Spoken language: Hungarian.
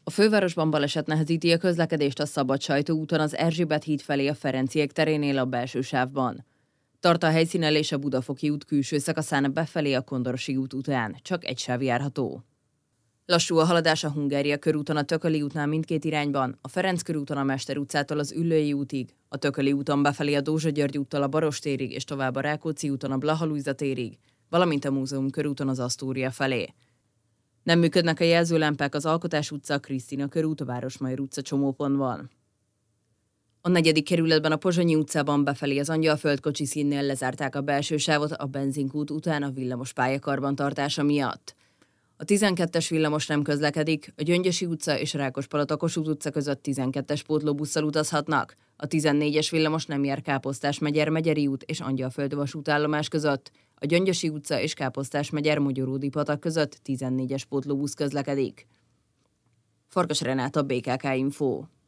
A fővárosban baleset nehezíti a közlekedést a Szabadsajtó úton az Erzsébet híd felé a Ferenciek terénél a belső sávban. Tart a helyszínen és a Budafoki út külső szakaszán befelé a Kondorosi út után, csak egy sáv járható. Lassú a haladás a Hungária körúton a Tököli útnál mindkét irányban, a Ferenc körúton a Mester utcától az Üllői útig, a Tököli úton befelé a Dózsa György úttól a Barostérig és tovább a Rákóczi úton a Blaha Lujza térig, valamint a Múzeum körúton az Asztória felé. Nem működnek a jelzőlámpák az Alkotás utca, a Krisztina körút, a Városmajor utca csomópontban. A 4. kerületben a Pozsonyi utcában befelé az Angyalföld kocsiszínnél lezárták a belső sávot a benzinkút után a villamos pályakarban tartása miatt. A 12-es villamos nem közlekedik, a Gyöngyösi utca és Rákospalota Kossuth utca között 12-es pótlóbusszal utazhatnak, a 14-es villamos nem jár Káposztás-megyer Megyeri út és Angyalföld vasútállomás között, a Gyöngyösi utca és Káposztás-megyer Mogyoródi patak között 14-es pótlóbusz közlekedik. Farkas Renáta, BKK Info.